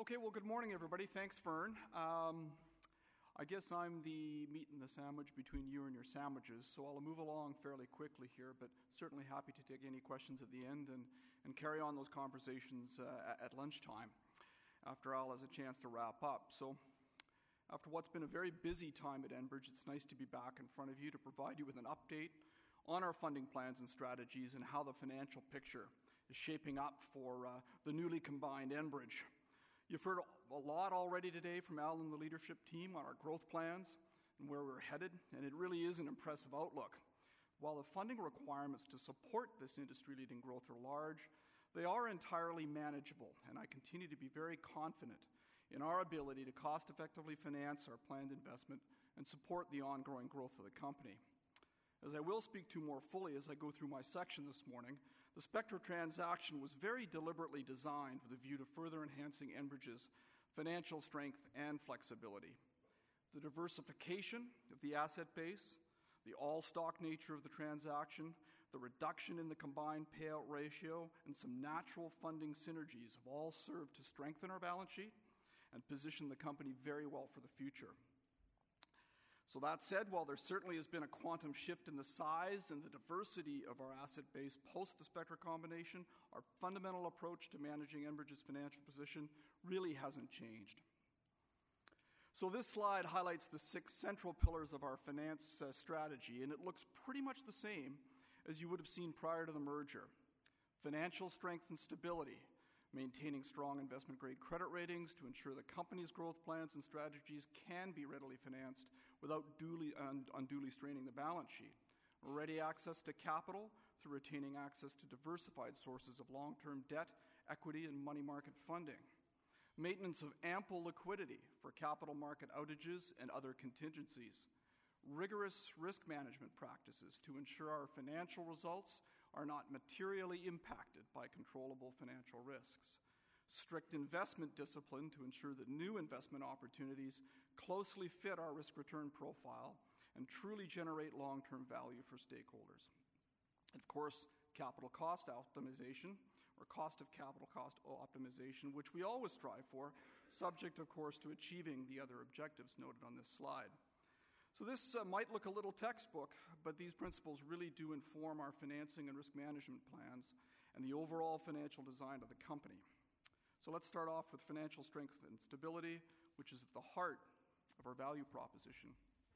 Okay, well, good morning, everybody. Thanks, Fern. I guess I'm the meat and the sandwich between you and your sandwiches, so I'll move along fairly quickly here, but certainly happy to take any questions at the end and carry on those conversations at lunchtime after Al has a chance to wrap up. So after what's been a very busy time at Enbridge, it's nice to be back in front of you to provide you with an update on our funding plans and strategies and how the financial picture is shaping up for the newly combined Enbridge. You've heard a lot already today from Al and the leadership team on our growth plans and where we're headed, and it really is an impressive outlook. While the funding requirements to support this industry-leading growth are large, they are entirely manageable, and I continue to be very confident in our ability to cost-effectively finance our planned investment and support the ongoing growth of the company. As I will speak to more fully as I go through my section this morning, the Spectra transaction was very deliberately designed with a view to further enhancing Enbridge's financial strength and flexibility. The diversification of the asset base, the all-stock nature of the transaction, the reduction in the combined payout ratio, and some natural funding synergies have all served to strengthen our balance sheet and position the company very well for the future. So that said, while there certainly has been a quantum shift in the size and the diversity of our asset base post the Spectra combination, our fundamental approach to managing Enbridge's financial position really hasn't changed. So this slide highlights the 6 central pillars of our finance strategy, and it looks pretty much the same as you would have seen prior to the merger. Financial strength and stability, maintaining strong investment-grade credit ratings to ensure the company's growth plans and strategies can be readily financed without unduly straining the balance sheet. Ready access to capital through retaining access to diversified sources of long-term debt, equity, and money market funding. Maintenance of ample liquidity for capital market outages and other contingencies. Rigorous risk management practices to ensure our financial results are not materially impacted by controllable financial risks. Strict investment discipline to ensure that new investment opportunities closely fit our risk-return profile and truly generate long-term value for stakeholders. Of course, capital cost optimization, or cost of capital cost optimization, which we always strive for, subject, of course, to achieving the other objectives noted on this slide. So this might look a little textbook, but these principles really do inform our financing and risk management plans and the overall financial design of the company. So let's start off with financial strength and stability, which is at the heart of our value proposition.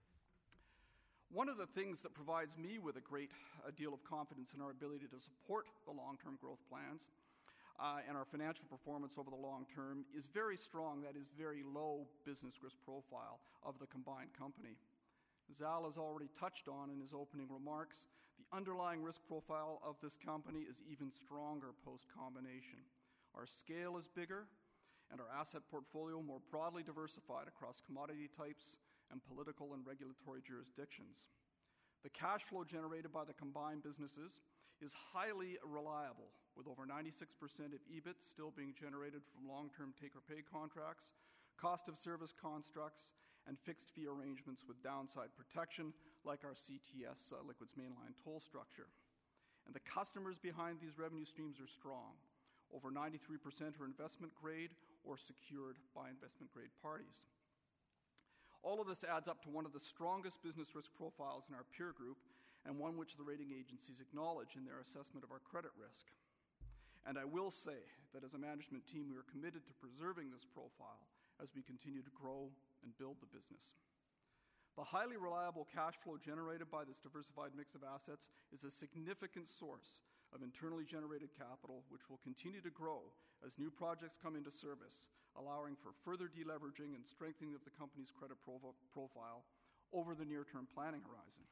One of the things that provides me with a great deal of confidence in our ability to support the long-term growth plans and our financial performance over the long term is very strong, that is, very low business risk profile of the combined company. As Al has already touched on in his opening remarks, the underlying risk profile of this company is even stronger post-combination. Our scale is bigger, and our asset portfolio more broadly diversified across commodity types and political and regulatory jurisdictions. The cash flow generated by the combined businesses is highly reliable, with over 96% of EBIT still being generated from long-term take-or-pay contracts, cost of service constructs, and fixed fee arrangements with downside protection, like our CTS liquids mainline toll structure. And the customers behind these revenue streams are strong. Over 93% are investment grade or secured by investment grade parties. All of this adds up to one of the strongest business risk profiles in our peer group, and one which the rating agencies acknowledge in their assessment of our credit risk. And I will say that as a management team, we are committed to preserving this profile as we continue to grow and build the business. The highly reliable cash flow generated by this diversified mix of assets is a significant source of internally generated capital, which will continue to grow as new projects come into service, allowing for further deleveraging and strengthening of the company's credit profile over the near-term planning horizon.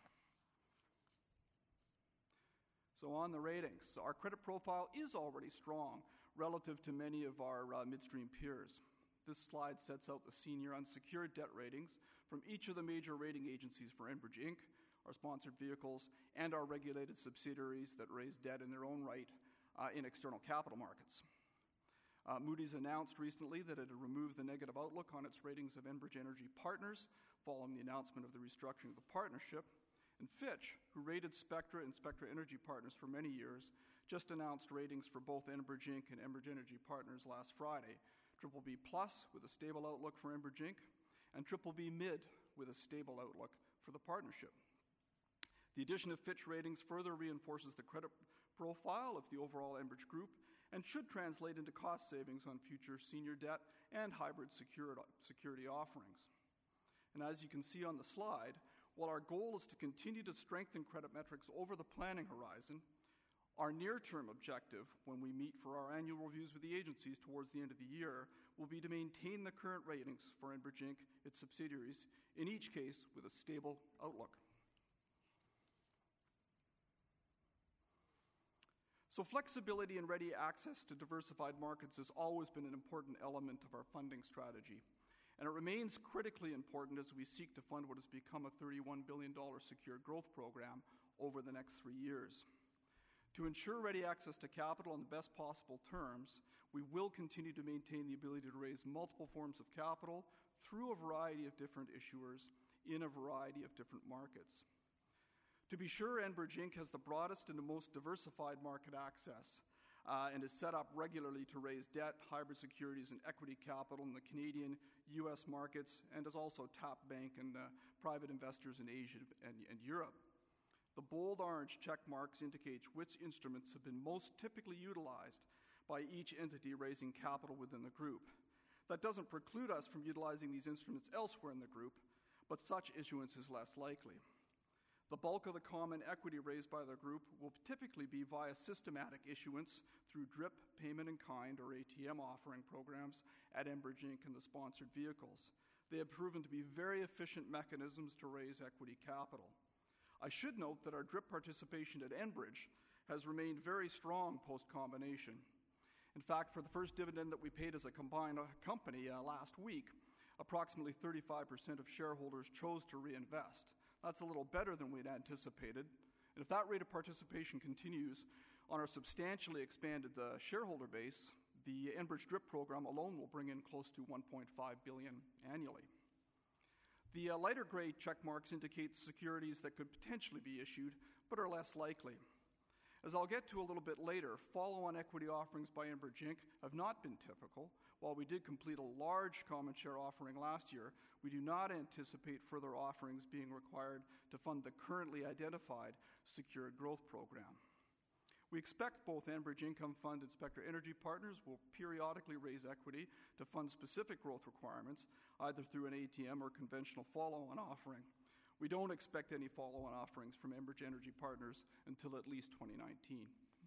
So on the ratings, our credit profile is already strong relative to many of our midstream peers. This slide sets out the senior unsecured debt ratings from each of the major rating agencies for Enbridge Inc., our sponsored vehicles, and our regulated subsidiaries that raise debt in their own right in external capital markets. Moody's announced recently that it had removed the negative outlook on its ratings of Enbridge Energy Partners following the announcement of the restructuring of the partnership. And Fitch, who rated Spectra and Spectra Energy Partners for many years, just announced ratings for both Enbridge Inc. and Enbridge Energy Partners last Friday, BBB Plus with a stable outlook for Enbridge Inc., and BBB Mid with a stable outlook for the partnership. The addition of Fitch Ratings further reinforces the credit profile of the overall Enbridge Group and should translate into cost savings on future senior debt and hybrid security offerings. And as you can see on the slide, while our goal is to continue to strengthen credit metrics over the planning horizon, our near-term objective when we meet for our annual reviews with the agencies towards the end of the year will be to maintain the current ratings for Enbridge Inc., its subsidiaries, in each case with a stable outlook. So flexibility and ready access to diversified markets has always been an important element of our funding strategy, and it remains critically important as we seek to fund what has become a $31 billion secured growth program over the next 3 years. To ensure ready access to capital on the best possible terms, we will continue to maintain the ability to raise multiple forms of capital through a variety of different issuers in a variety of different markets. To be sure, Enbridge Inc. has the broadest and the most diversified market access and is set up regularly to raise debt, hybrid securities, and equity capital in the Canadian, U.S. markets, and has also tapped bank and private investors in Asia and Europe. The bold orange check marks indicate which instruments have been most typically utilized by each entity raising capital within the group. That doesn't preclude us from utilizing these instruments elsewhere in the group, but such issuance is less likely. The bulk of the common equity raised by the group will typically be via systematic issuance through DRIP, payment in kind, or ATM offering programs at Enbridge Inc. and the sponsored vehicles. They have proven to be very efficient mechanisms to raise equity capital. I should note that our DRIP participation at Enbridge has remained very strong post-combination. In fact, for the first dividend that we paid as a combined company last week, approximately 35% of shareholders chose to reinvest. That's a little better than we'd anticipated. And if that rate of participation continues on our substantially expanded shareholder base, the Enbridge DRIP program alone will bring in close to $1.5 billion annually. The lighter gray check marks indicate securities that could potentially be issued, but are less likely. As I'll get to a little bit later, follow-on equity offerings by Enbridge Inc. have not been typical. While we did complete a large common share offering last year, we do not anticipate further offerings being required to fund the currently identified secured growth program. We expect both Enbridge Income Fund and Spectra Energy Partners will periodically raise equity to fund specific growth requirements, either through an ATM or conventional follow-on offering. We don't expect any follow-on offerings from Enbridge Energy Partners until at least 2019.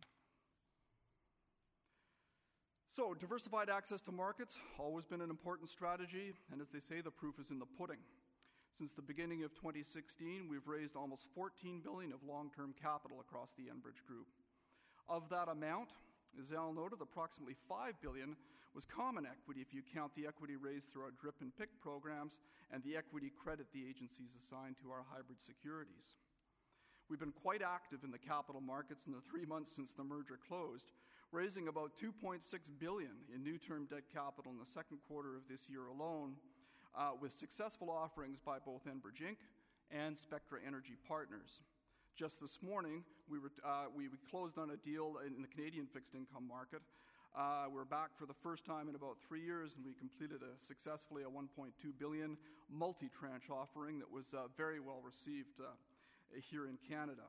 So, diversified access to markets, always been an important strategy, and as they say, the proof is in the pudding. Since the beginning of 2016, we've raised almost $14 billion of long-term capital across the Enbridge Group. Of that amount, as Al noted, approximately $5 billion was common equity if you count the equity raised through our DRIP and PIC programs and the equity credit the agencies assigned to our hybrid securities. We've been quite active in the capital markets in the 3 months since the merger closed, raising about $2.6 billion in new term debt capital in the second quarter of this year alone, with successful offerings by both Enbridge Inc. and Spectra Energy Partners. Just this morning, we closed on a deal in the Canadian fixed income market. We're back for the first time in about 3 years, and we completed successfully a $1.2 billion multi-tranche offering that was very well received here in Canada.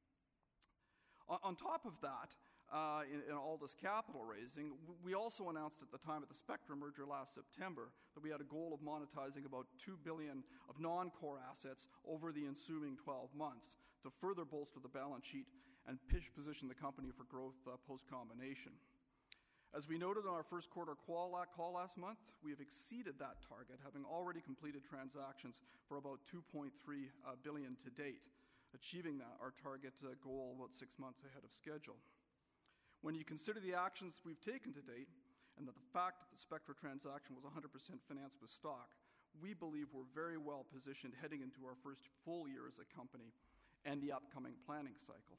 On top of that, in all this capital raising, we also announced at the time of the Spectra merger last September that we had a goal of monetizing about $2 billion of non-core assets over the ensuing 12 months to further bolster the balance sheet and position the company for growth post-combination. As we noted on our first quarter call last month, we have exceeded that target, having already completed transactions for about $2.3 billion to date, achieving our target goal about 6 months ahead of schedule. When you consider the actions we've taken to date and that the fact that the Spectra transaction was 100% financed with stock, we believe we're very well positioned heading into our first full year as a company and the upcoming planning cycle.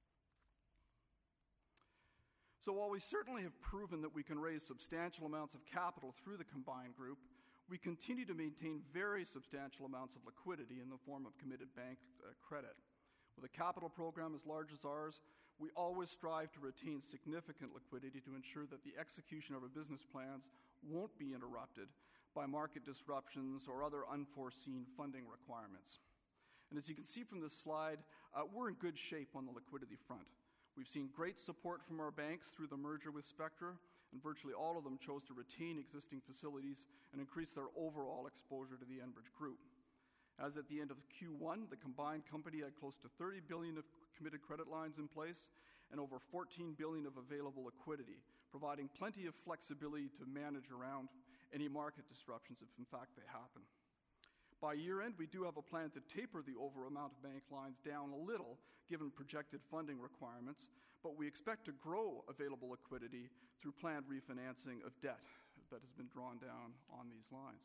So while we certainly have proven that we can raise substantial amounts of capital through the combined group, we continue to maintain very substantial amounts of liquidity in the form of committed bank credit. With a capital program as large as ours, we always strive to retain significant liquidity to ensure that the execution of our business plans won't be interrupted by market disruptions or other unforeseen funding requirements. And as you can see from this slide, we're in good shape on the liquidity front. We've seen great support from our banks through the merger with Spectra, and virtually all of them chose to retain existing facilities and increase their overall exposure to the Enbridge Group. As at the end of Q1, the combined company had close to $30 billion of committed credit lines in place and over $14 billion of available liquidity, providing plenty of flexibility to manage around any market disruptions if in fact they happen. By year end, we do have a plan to taper the overall amount of bank lines down a little, given projected funding requirements, but we expect to grow available liquidity through planned refinancing of debt that has been drawn down on these lines.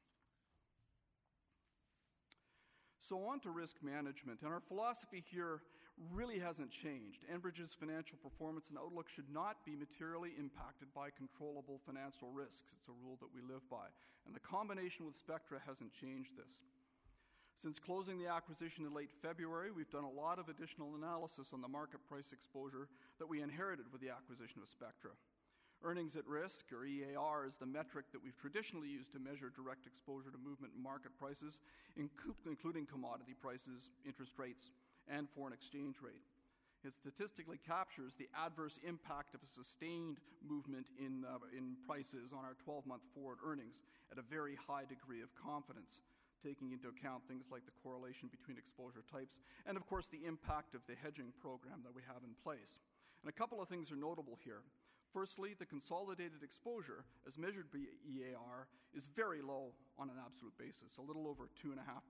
So on to risk management, and our philosophy here really hasn't changed. Enbridge's financial performance and outlook should not be materially impacted by controllable financial risks. It's a rule that we live by, and the combination with Spectra hasn't changed this. Since closing the acquisition in late February, we've done a lot of additional analysis on the market price exposure that we inherited with the acquisition of Spectra. Earnings at risk, or EAR, is the metric that we've traditionally used to measure direct exposure to movement in market prices, including commodity prices, interest rates, and foreign exchange rate. It statistically captures the adverse impact of a sustained movement in prices on our 12-month forward earnings at a very high degree of confidence, taking into account things like the correlation between exposure types and, of course, the impact of the hedging program that we have in place. And a couple of things are notable here. Firstly, the consolidated exposure, as measured by EAR, is very low on an absolute basis, a little over 2.5%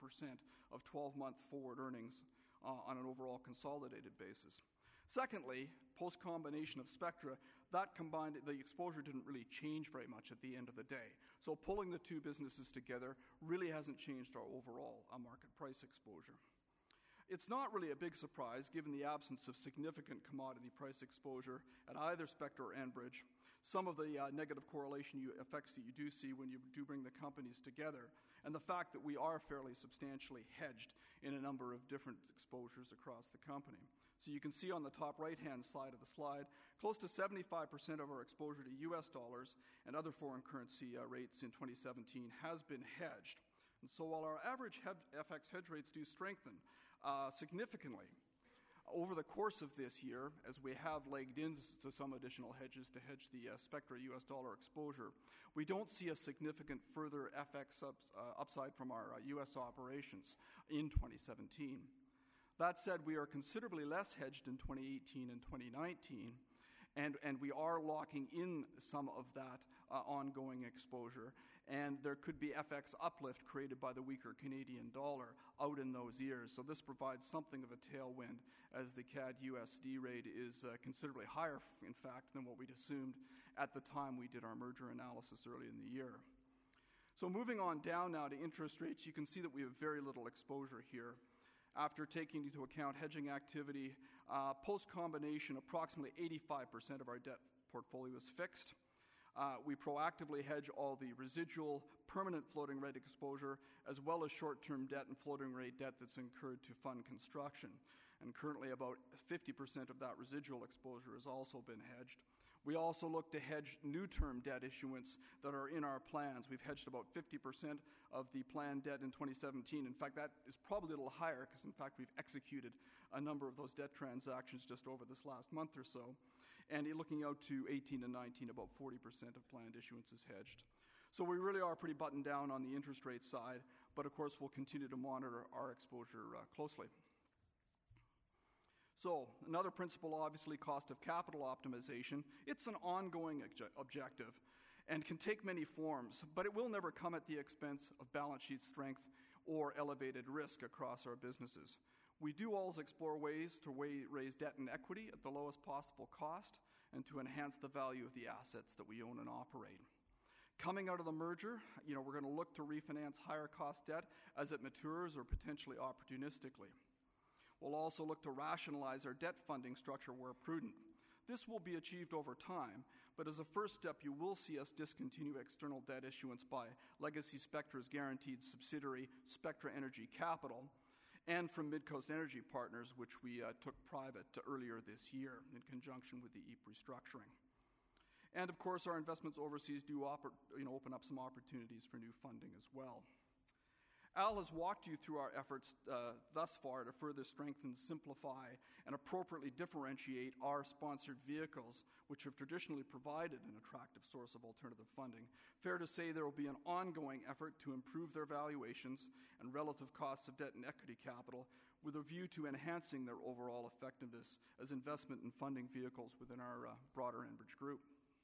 of 12-month forward earnings on an overall consolidated basis. Secondly, post-combination of Spectra, the exposure didn't really change very much at the end of the day. So pulling the two businesses together really hasn't changed our overall market price exposure. It's not really a big surprise, given the absence of significant commodity price exposure at either Spectra or Enbridge, some of the negative correlation effects that you do see when you do bring the companies together, and the fact that we are fairly substantially hedged in a number of different exposures across the company. So you can see on the top right-hand side of the slide, close to 75% of our exposure to US dollars and other foreign currency rates in 2017 has been hedged. And so while our average FX hedge rates do strengthen significantly over the course of this year, as we have legged into some additional hedges to hedge the Spectra US dollar exposure, we don't see a significant further FX upside from our US operations in 2017. That said, we are considerably less hedged in 2018 and 2019, and we are locking in some of that ongoing exposure, and there could be FX uplift created by the weaker Canadian dollar out in those years. So this provides something of a tailwind, as the CAD-USD rate is considerably higher, in fact, than what we'd assumed at the time we did our merger analysis early in the year. So moving on down now to interest rates, you can see that we have very little exposure here. After taking into account hedging activity, post-combination, approximately 85% of our debt portfolio is fixed. We proactively hedge all the residual permanent floating rate exposure, as well as short-term debt and floating rate debt that's incurred to fund construction. And currently about 50% of that residual exposure has also been hedged. We also look to hedge new term debt issuance that are in our plans. We've hedged about 50% of the planned debt in 2017. In fact, that is probably a little higher because, in fact, we've executed a number of those debt transactions just over this last month or so. And looking out to 18 and 19, about 40% of planned issuance is hedged. So we really are pretty buttoned down on the interest rate side, but of course we'll continue to monitor our exposure closely. So another principle, obviously, cost of capital optimization. It's an ongoing objective and can take many forms, but it will never come at the expense of balance sheet strength or elevated risk across our businesses. We do always explore ways to raise debt and equity at the lowest possible cost and to enhance the value of the assets that we own and operate. Coming out of the merger, we're going to look to refinance higher cost debt as it matures or potentially opportunistically. We'll also look to rationalize our debt funding structure where prudent. This will be achieved over time, but as a first step, you will see us discontinue external debt issuance by Legacy Spectra's guaranteed subsidiary, Spectra Energy Capital, and from Midcoast Energy Partners, which we took private earlier this year in conjunction with the EEP restructuring. And of course, our investments overseas do open up some opportunities for new funding as well. Al has walked you through our efforts thus far to further strengthen, simplify, and appropriately differentiate our sponsored vehicles, which have traditionally provided an attractive source of alternative funding. Fair to say there will be an ongoing effort to improve their valuations and relative costs of debt and equity capital with a view to enhancing their overall effectiveness as investment and funding vehicles within our broader Enbridge group.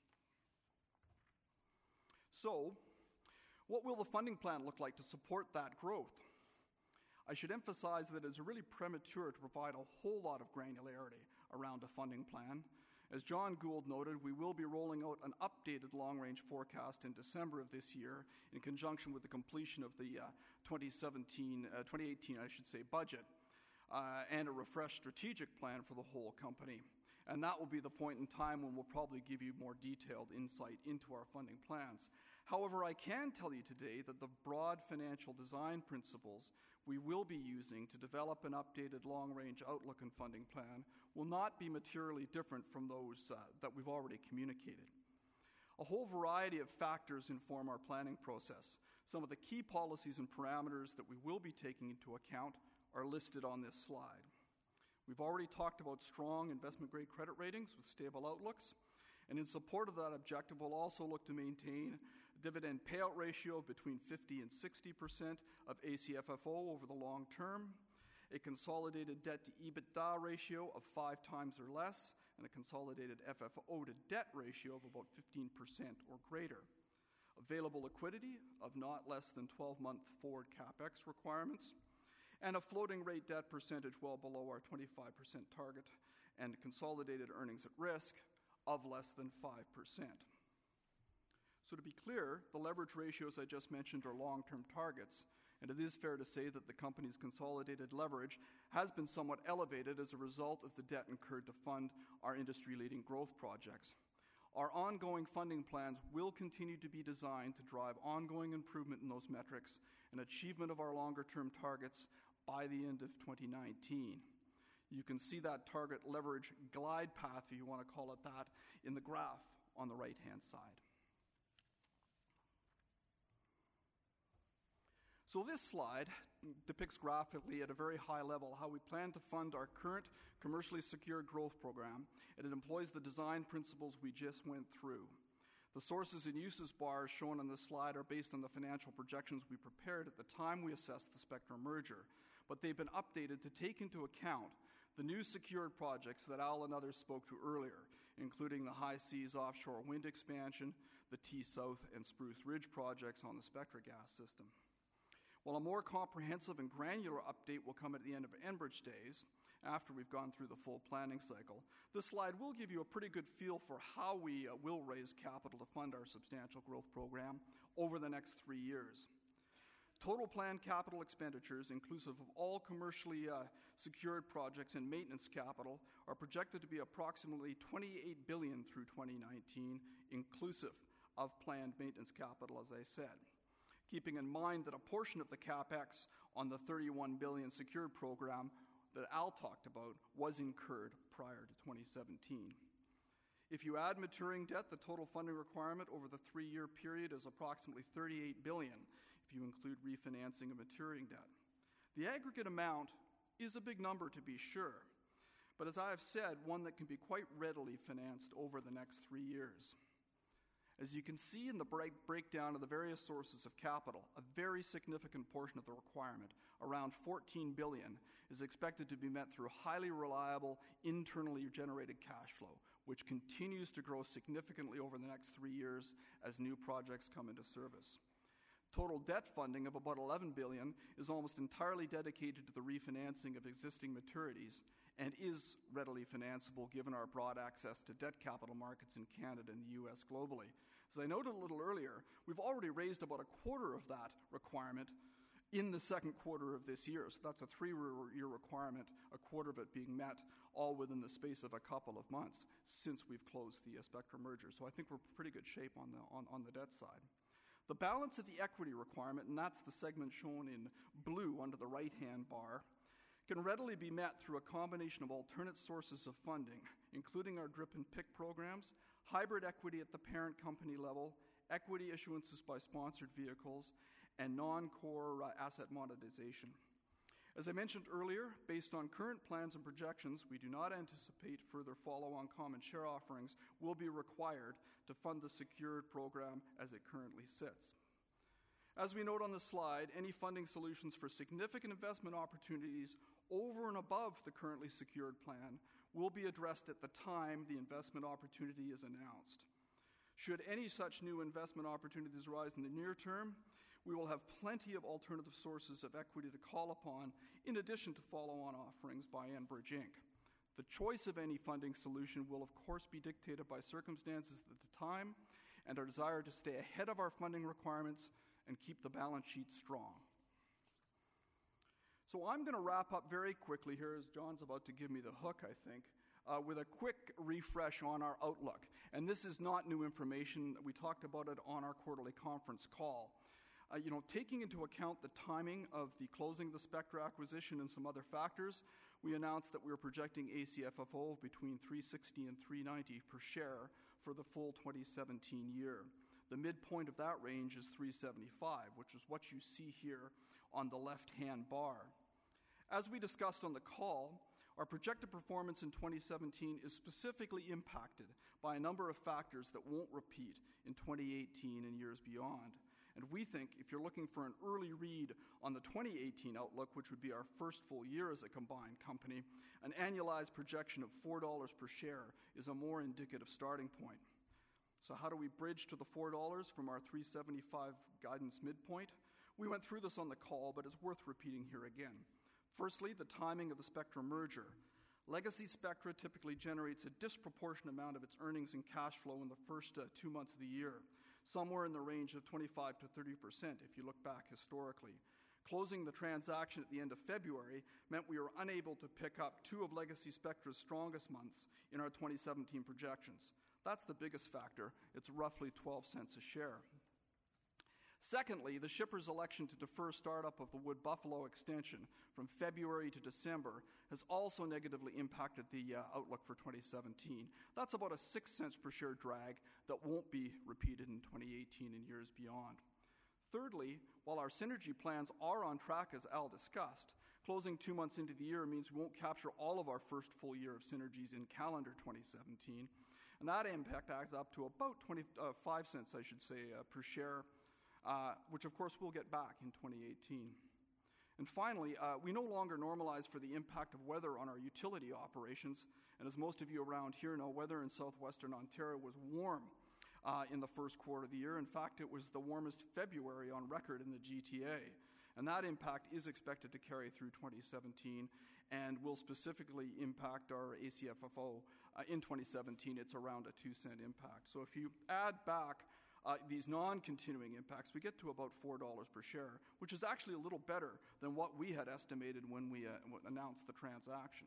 So, what will the funding plan look like to support that growth? I should emphasize that it's really premature to provide a whole lot of granularity around a funding plan. As John Gould noted, we will be rolling out an updated long-range forecast in December of this year in conjunction with the completion of the 2018 budget and a refreshed strategic plan for the whole company. And that will be the point in time when we'll probably give you more detailed insight into our funding plans. However, I can tell you today that the broad financial design principles we will be using to develop an updated long-range outlook and funding plan will not be materially different from those that we've already communicated. A whole variety of factors inform our planning process. Some of the key policies and parameters that we will be taking into account are listed on this slide. We've already talked about strong investment-grade credit ratings with stable outlooks, and in support of that objective, we'll also look to maintain a dividend payout ratio of between 50 and 60% of ACFFO over the long term, a consolidated debt-to-EBITDA ratio of 5 times or less, and a consolidated FFO to debt ratio of about 15% or greater, available liquidity of not less than 12-month forward CapEx requirements, and a floating rate debt percentage well below our 25% target, and consolidated earnings at risk of less than 5%. So to be clear, the leverage ratios I just mentioned are long-term targets, and it is fair to say that the company's consolidated leverage has been somewhat elevated as a result of the debt incurred to fund our industry-leading growth projects. Our ongoing funding plans will continue to be designed to drive ongoing improvement in those metrics and achievement of our longer-term targets by the end of 2019. You can see that target leverage glide path, if you want to call it that, in the graph on the right-hand side. So this slide depicts graphically at a very high level how we plan to fund our current commercially secured growth program, and it employs the design principles we just went through. The sources and uses bars shown on this slide are based on the financial projections we prepared at the time we assessed the Spectra merger, but they've been updated to take into account the new secured projects that Al and others spoke to earlier, including the High Seas offshore wind expansion, the T-South and Spruce Ridge projects on the Spectra gas system. While a more comprehensive and granular update will come at the end of Enbridge days, after we've gone through the full planning cycle, this slide will give you a pretty good feel for how we will raise capital to fund our substantial growth program over the next 3 years. Total planned capital expenditures, inclusive of all commercially secured projects and maintenance capital, are projected to be approximately $28 billion through 2019, inclusive of planned maintenance capital, as I said. Keeping in mind that a portion of the CapEx on the $31 billion secured program that Al talked about was incurred prior to 2017. If you add maturing debt, the total funding requirement over the 3-year period is approximately $38 billion, if you include refinancing of maturing debt. The aggregate amount is a big number, to be sure, but as I have said, one that can be quite readily financed over the next 3 years. As you can see in the breakdown of the various sources of capital, a very significant portion of the requirement, around $14 billion, is expected to be met through highly reliable, internally generated cash flow, which continues to grow significantly over the next 3 years as new projects come into service. Total debt funding of about $11 billion is almost entirely dedicated to the refinancing of existing maturities and is readily financeable given our broad access to debt capital markets in Canada and the U.S. globally. As I noted a little earlier, we've already raised about a quarter of that requirement in the second quarter of this year. So that's a 3-year requirement, a quarter of it being met, all within the space of a couple of months since we've closed the Spectra merger. So I think we're in pretty good shape on the debt side. The balance of the equity requirement, and that's the segment shown in blue under the right-hand bar, can readily be met through a combination of alternate sources of funding, including our DRIP and PIC programs, hybrid equity at the parent company level, equity issuances by sponsored vehicles, and non-core asset monetization. As I mentioned earlier, based on current plans and projections, we do not anticipate further follow-on common share offerings will be required to fund the secured program as it currently sits. As we note on the slide, any funding solutions for significant investment opportunities over and above the currently secured plan will be addressed at the time the investment opportunity is announced. Should any such new investment opportunities arise in the near term, we will have plenty of alternative sources of equity to call upon, in addition to follow-on offerings by Enbridge Inc. The choice of any funding solution will, of course, be dictated by circumstances at the time and our desire to stay ahead of our funding requirements and keep the balance sheet strong. So I'm going to wrap up very quickly here, as John's about to give me the hook, I think, with a quick refresh on our outlook. And this is not new information. We talked about it on our quarterly conference call. Taking into account the timing of the closing of the Spectra acquisition and some other factors, we announced that we were projecting ACFFO of between $3.60 and $3.90 per share for the full 2017 year. The midpoint of that range is $3.75, which is what you see here on the left-hand bar. As we discussed on the call, our projected performance in 2017 is specifically impacted by a number of factors that won't repeat in 2018 and years beyond. And we think if you're looking for an early read on the 2018 outlook, which would be our first full year as a combined company, an annualized projection of $4 per share is a more indicative starting point. So how do we bridge to the $4 from our $3.75 guidance midpoint? We went through this on the call, but it's worth repeating here again. Firstly, the timing of the Spectra merger. Legacy Spectra typically generates a disproportionate amount of its earnings and cash flow in the first 2 months of the year, somewhere in the range of 25 to 30% if you look back historically. Closing the transaction at the end of February meant we were unable to pick up 2 of Legacy Spectra's strongest months in our 2017 projections. That's the biggest factor. It's roughly 12 cents a share. Secondly, the shippers' election to defer startup of the Wood Buffalo extension from February to December has also negatively impacted the outlook for 2017. That's about a 6 cents per share drag that won't be repeated in 2018 and years beyond. Thirdly, while our synergy plans are on track, as Al discussed, closing 2 months into the year means we won't capture all of our first full year of synergies in calendar 2017. And that impact adds up to about 25 cents, I should say, per share, which of course we'll get back in 2018. And finally, we no longer normalize for the impact of weather on our utility operations. And as most of you around here know, weather in southwestern Ontario was warm in the first quarter of the year. In fact, it was the warmest February on record in the GTA. And that impact is expected to carry through 2017 and will specifically impact our ACFFO in 2017. It's around a 2 cent impact. So if you add back these non-continuing impacts, we get to about $4 per share, which is actually a little better than what we had estimated when we announced the transaction.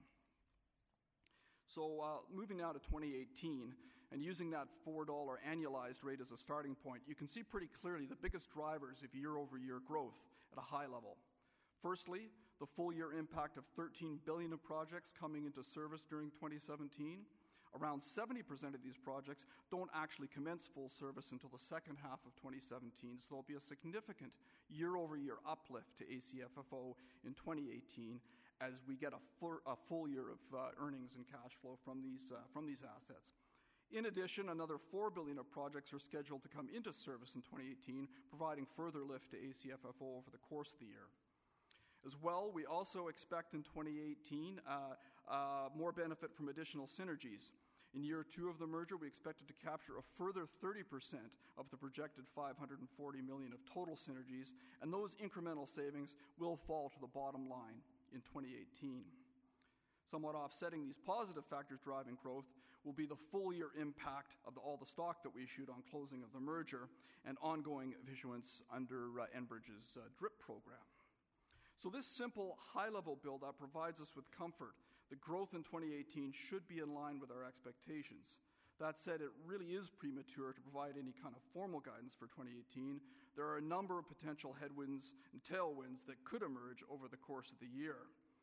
So moving now to 2018, and using that $4 annualized rate as a starting point, you can see pretty clearly the biggest drivers of year-over-year growth at a high level. Firstly, the full-year impact of $13 billion of projects coming into service during 2017. Around 70% of these projects don't actually commence full service until the second half of 2017, so there'll be a significant year-over-year uplift to ACFFO in 2018 as we get a full year of earnings and cash flow from these assets. In addition, another $4 billion of projects are scheduled to come into service in 2018, providing further lift to ACFFO over the course of the year. As well, we also expect in 2018 more benefit from additional synergies. In year 2 of the merger, we expected to capture a further 30% of the projected $540 million of total synergies, and those incremental savings will fall to the bottom line in 2018. Somewhat offsetting these positive factors driving growth will be the full-year impact of all the stock that we issued on closing of the merger and ongoing issuance under Enbridge's DRIP program. So this simple high-level build-up provides us with comfort that growth in 2018 should be in line with our expectations. That said, it really is premature to provide any kind of formal guidance for 2018. There are a number of potential headwinds and tailwinds that could emerge over the course of the year.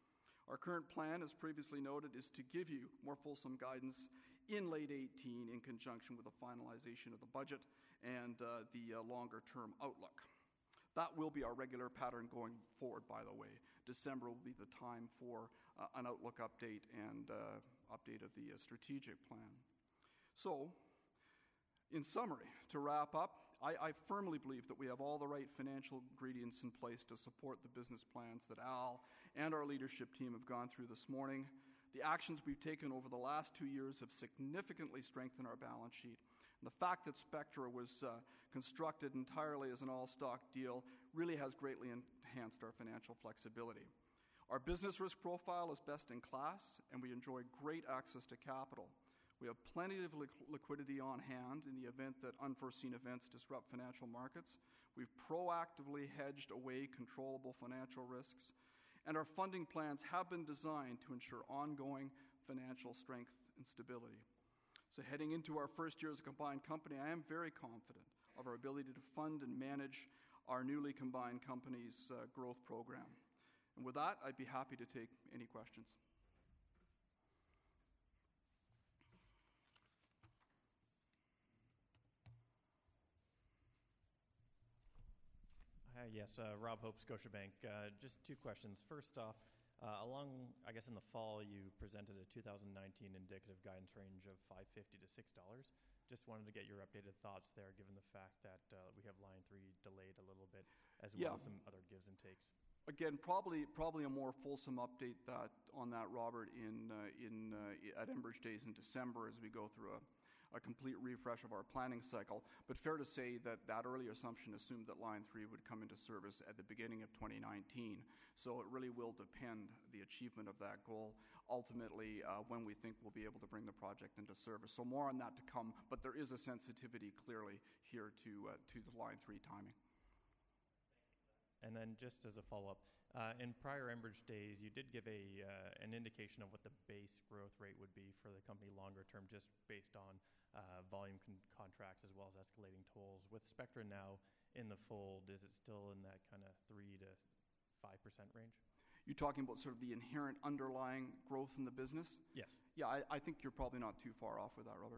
Our current plan, as previously noted, is to give you more fulsome guidance in late 2018 in conjunction with the finalization of the budget and the longer-term outlook. That will be our regular pattern going forward, by the way. December will be the time for an outlook update and update of the strategic plan. So, in summary, to wrap up, I firmly believe that we have all the right financial ingredients in place to support the business plans that Al and our leadership team have gone through this morning. The actions we've taken over the last 2 years have significantly strengthened our balance sheet. And the fact that Spectra was constructed entirely as an all-stock deal really has greatly enhanced our financial flexibility. Our business risk profile is best in class, and we enjoy great access to capital. We have plenty of liquidity on hand in the event that unforeseen events disrupt financial markets. We've proactively hedged away controllable financial risks, and our funding plans have been designed to ensure ongoing financial strength and stability. So heading into our first year as a combined company, I am very confident of our ability to fund and manage our newly combined company's growth program. And with that, I'd be happy to take any questions. Hi, yes, Rob Hope, Scotiabank. Just two questions. First off, in the fall, you presented a 2019 indicative guidance range of $5.50 to $6. Just wanted to get your updated thoughts there, given the fact that we have Line 3 delayed a little bit, as well as some other gives and takes. Again, probably a more fulsome update on that, Robert, at Enbridge Days in December as we go through a complete refresh of our planning cycle. But fair to say that early assumption assumed that Line 3 would come into service at the beginning of 2019. So it really will depend the achievement of that goal ultimately when we think we'll be able to bring the project into service. So more on that to come, but there is a sensitivity clearly here to the Line 3 timing. And then just as a follow-up, in prior Enbridge Days, you did give an indication of what the base growth rate would be for the company longer term, just based on volume contracts as well as escalating tolls. With Spectra now in the fold, is it still in that kind of 3 to 5% range? You're talking about sort of the inherent underlying growth in the business? Yes. Yeah, I think you're probably not too far off with that, Robert.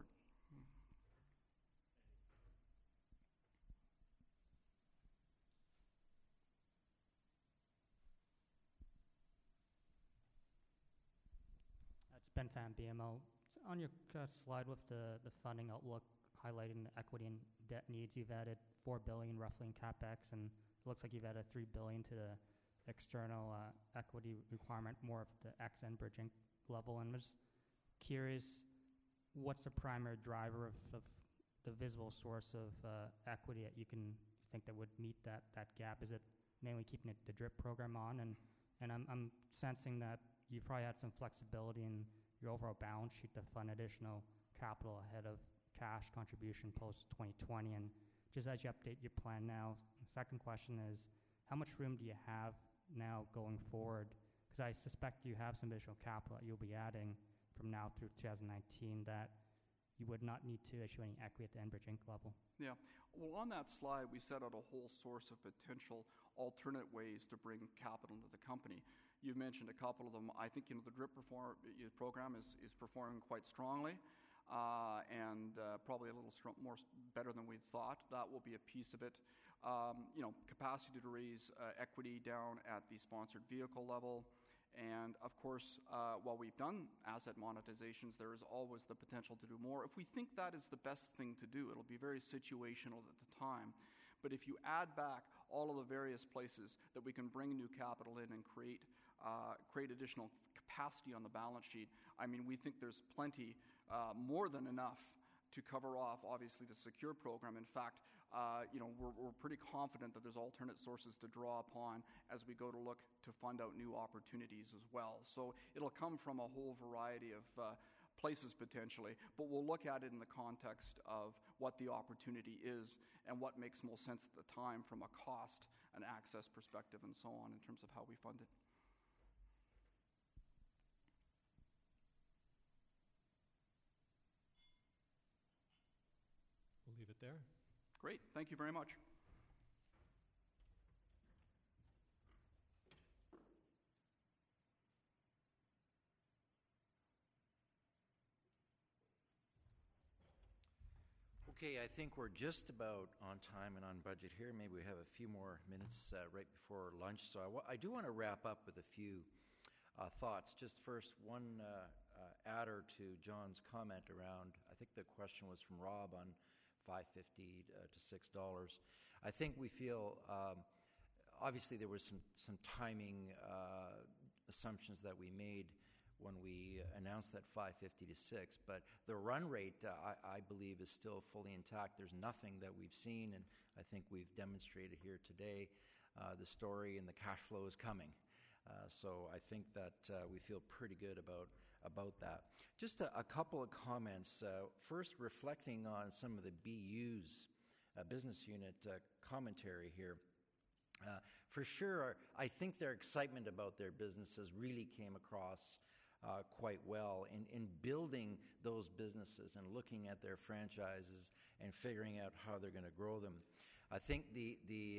Ben Pham, BMO. On your slide with the funding outlook highlighting the equity and debt needs, you've added $4 billion roughly in CapEx, and it looks like you've added $3 billion to the external equity requirement, more of the ex-Enbridge Inc. level. And I'm just curious, what's the primary driver of the visible source of equity that you can think that would meet that gap? Is it mainly keeping the DRIP program on? And I'm sensing that you probably had some flexibility in your overall balance sheet to fund additional capital ahead of cash contribution post-2020. And just as you update your plan now, the second question is, how much room do you have now going forward? Because I suspect you have some additional capital that you'll be adding from now through 2019 that you would not need to issue any equity at the Enbridge Inc. level. Yeah. Well, on that slide, we set out a whole source of potential alternate ways to bring capital into the company. You've mentioned a couple of them. I think the DRIP program is performing quite strongly and probably a little more better than we thought. That will be a piece of it. Capacity to raise equity down at the sponsored vehicle level. And, of course, while we've done asset monetizations, there is always the potential to do more. If we think that is the best thing to do, it'll be very situational at the time. But if you add back all of the various places that we can bring new capital in and create additional capacity on the balance sheet, I mean, we think there's plenty, more than enough, to cover off, obviously, the secure program. In fact, we're pretty confident that there's alternate sources to draw upon as we go to look to fund out new opportunities as well. So it'll come from a whole variety of places potentially, but we'll look at it in the context of what the opportunity is and what makes most sense at the time from a cost and access perspective and so on in terms of how we fund it. We'll leave it there. Great. Thank you very much. Okay, I think we're just about on time and on budget here. Maybe we have a few more minutes right before lunch. So I do want to wrap up with a few thoughts. Just first, one adder to John's comment around, I think the question was from Rob on $5.50 to $6. I think we feel, obviously there was some timing assumptions that we made when we announced that $5.50 to $6, but the run rate, I believe, is still fully intact. There's nothing that we've seen, and I think we've demonstrated here today the story and the cash flow is coming. So I think that we feel pretty good about that. Just a couple of comments. First, reflecting on some of the BU's business unit commentary here. For sure, I think their excitement about their businesses really came across quite well in building those businesses and looking at their franchises and figuring out how they're going to grow them. I think the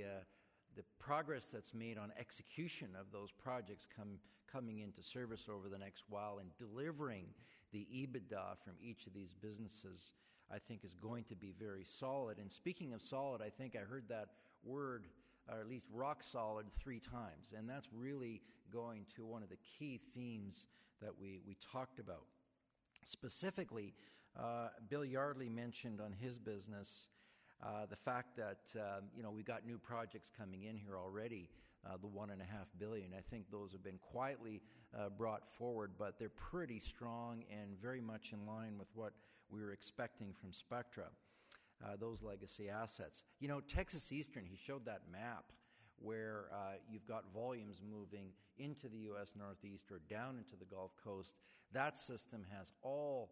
progress that's made on execution of those projects coming into service over the next while and delivering the EBITDA from each of these businesses, I think is going to be very solid. And speaking of solid, I think I heard that word, or at least rock solid, 3 times. And that's really going to one of the key themes that we talked about. Specifically, Bill Yardley mentioned on his business the fact that we've got new projects coming in here already, the $1.5 billion. I think those have been quietly brought forward, but they're pretty strong and very much in line with what we were expecting from Spectra, those legacy assets. Texas Eastern, he showed that map where you've got volumes moving into the U.S. Northeast or down into the Gulf Coast. That system has all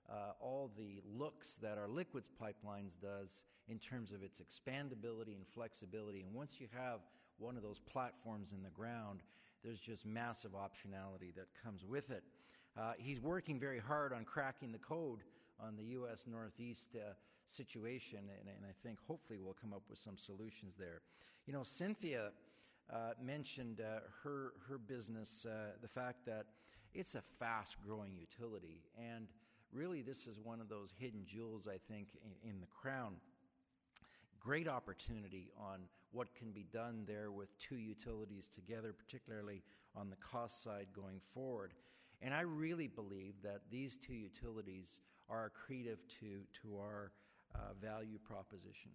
the looks that our liquids pipelines does in terms of its expandability and flexibility. And once you have one of those platforms in the ground, there's just massive optionality that comes with it. He's working very hard on cracking the code on the U.S. Northeast situation, and I think hopefully we'll come up with some solutions there. Cynthia mentioned her business, the fact that it's a fast-growing utility, and really this is one of those hidden jewels, I think, in the crown. Great opportunity on what can be done there with 2 utilities together, particularly on the cost side going forward. And I really believe that these 2 utilities are accretive to our value proposition.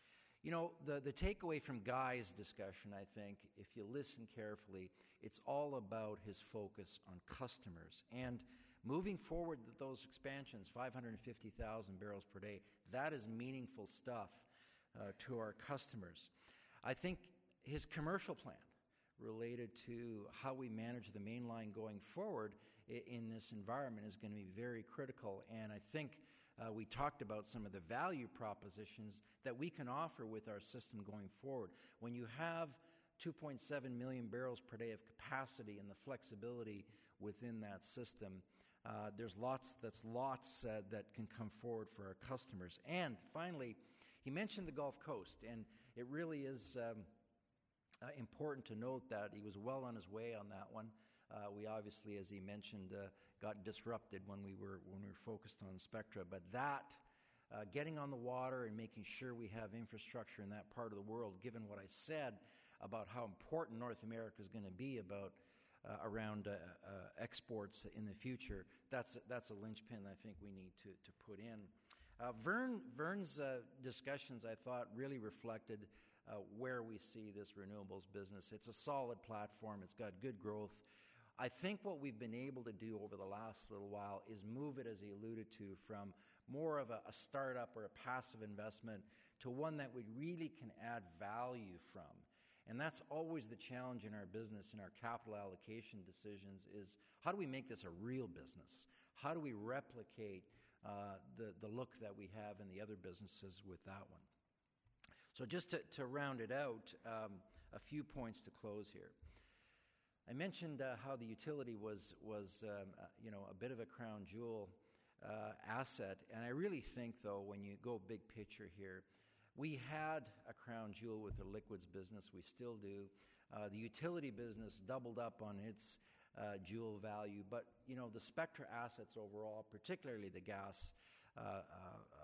The takeaway from Guy's discussion, I think, if you listen carefully, it's all about his focus on customers. And moving forward with those expansions, 550,000 barrels per day, that is meaningful stuff to our customers. I think his commercial plan related to how we manage the main line going forward in this environment is going to be very critical. And I think we talked about some of the value propositions that we can offer with our system going forward. When you have 2.7 million barrels per day of capacity and the flexibility within that system, there's lots that can come forward for our customers. And finally, he mentioned the Gulf Coast, and it really is important to note that he was well on his way on that one. We obviously, as he mentioned, got disrupted when we were focused on Spectra. But that, getting on the water and making sure we have infrastructure in that part of the world, given what I said about how important North America is going to be around exports in the future, that's a linchpin I think we need to put in. Vern's discussions, I thought, really reflected where we see this renewables business. It's a solid platform. It's got good growth. I think what we've been able to do over the last little while is move it, as he alluded to, from more of a startup or a passive investment to one that we really can add value from. And that's always the challenge in our business, in our capital allocation decisions, is how do we make this a real business? How do we replicate the look that we have in the other businesses with that one? So just to round it out, a few points to close here. I mentioned how the utility was a bit of a crown jewel asset, and I really think, though, when you go big picture here, we had a crown jewel with the liquids business. We still do. The utility business doubled up on its jewel value, but the Spectra assets overall, particularly the gas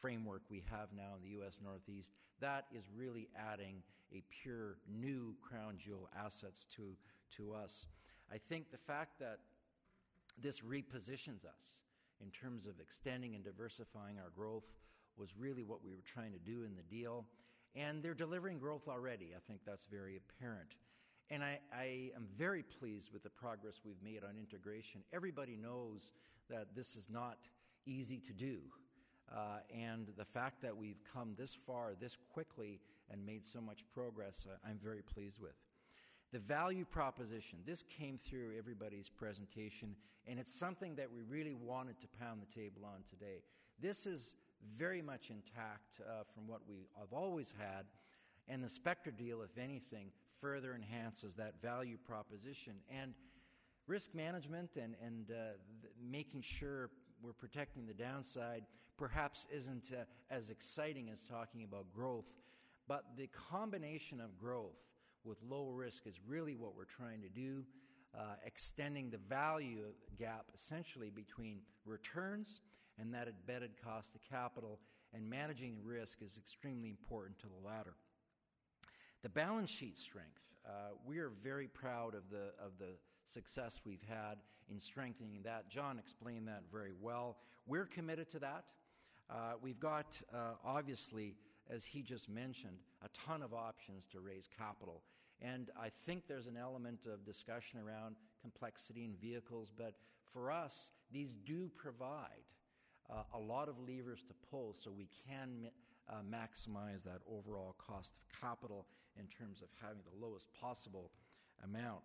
framework we have now in the U.S. Northeast, that is really adding a pure new crown jewel assets to us. I think the fact that this repositions us in terms of extending and diversifying our growth was really what we were trying to do in the deal. And they're delivering growth already. I think that's very apparent. And I am very pleased with the progress we've made on integration. Everybody knows that this is not easy to do. And the fact that we've come this far, this quickly, and made so much progress, I'm very pleased with. The value proposition, this came through everybody's presentation, and it's something that we really wanted to pound the table on today. This is very much intact from what we have always had, and the Spectra deal, if anything, further enhances that value proposition. And risk management and making sure we're protecting the downside perhaps isn't as exciting as talking about growth, but the combination of growth with low risk is really what we're trying to do, extending the value gap essentially between returns and that embedded cost of capital, and managing risk is extremely important to the latter. The balance sheet strength, we are very proud of the success we've had in strengthening that. John explained that very well. We're committed to that. We've got, obviously, as he just mentioned, a ton of options to raise capital. And I think there's an element of discussion around complexity in vehicles, but for us, these do provide a lot of levers to pull so we can maximize that overall cost of capital in terms of having the lowest possible amount.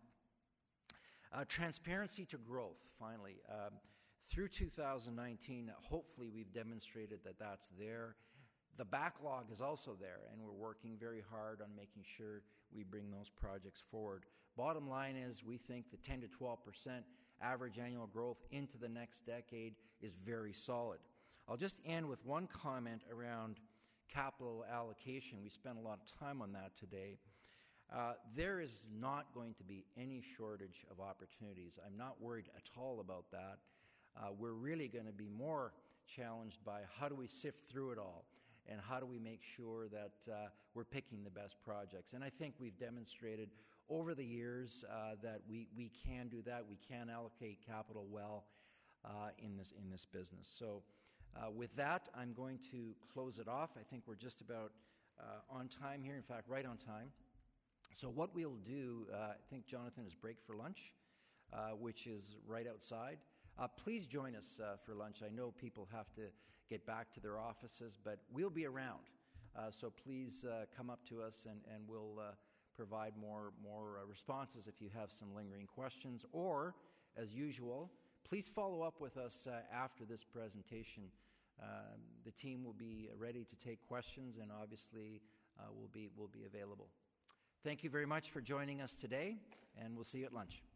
Transparency to growth, finally. Through 2019, hopefully we've demonstrated that that's there. The backlog is also there, and we're working very hard on making sure we bring those projects forward. Bottom line is we think the 10 to 12% average annual growth into the next decade is very solid. I'll just end with one comment around capital allocation. We spent a lot of time on that today. There is not going to be any shortage of opportunities. I'm not worried at all about that. We're really going to be more challenged by how do we sift through it all and how do we make sure that we're picking the best projects. And I think we've demonstrated over the years that we can do that. We can allocate capital well in this business. So with that, I'm going to close it off. I think we're just about on time here. In fact, right on time. So what we'll do, I think Jonathan is break for lunch, which is right outside. Please join us for lunch. I know people have to get back to their offices, but we'll be around. So please come up to us and we'll provide more responses if you have some lingering questions. Or, as usual, please follow up with us after this presentation. The team will be ready to take questions, and obviously we'll be available. Thank you very much for joining us today, and we'll see you at lunch.